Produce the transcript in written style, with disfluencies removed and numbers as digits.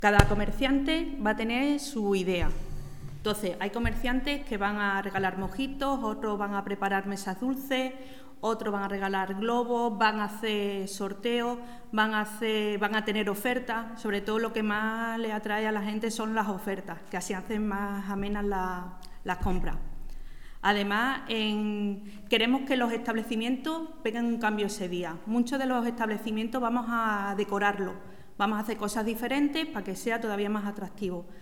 Cada comerciante va a tener su idea. Entonces, hay comerciantes que van a regalar mojitos, otros van a preparar mesas dulces, otros van a regalar globos, van a hacer sorteos, van a tener ofertas. Sobre todo lo que más le atrae a la gente son las ofertas, que así hacen más amenas las compras. Además, queremos que los establecimientos peguen un cambio ese día. Muchos de los establecimientos vamos a decorarlo, vamos a hacer cosas diferentes para que sea todavía más atractivo.